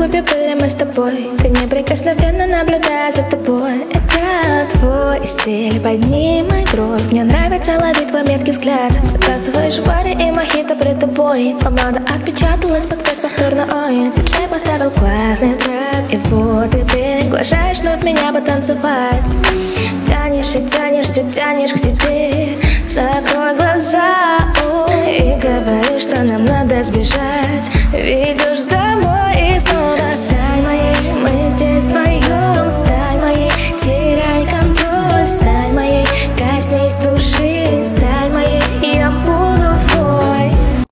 клубе были мы с тобой. Ты неприкосновенно наблюдая за тобой. Это твой стиль, поднимай бровь. Мне нравится ловить твой меткий взгляд. Заказываешь баре и мохито при тобой. Помада отпечаталась, подкаст повторно, ой. Диджей поставил классный трек, и вот ты приглашаешь вновь меня потанцевать. Тянешь и тянешь, все тянешь к себе. Закрой глаза, и говоришь, что нам надо сбежать. Видео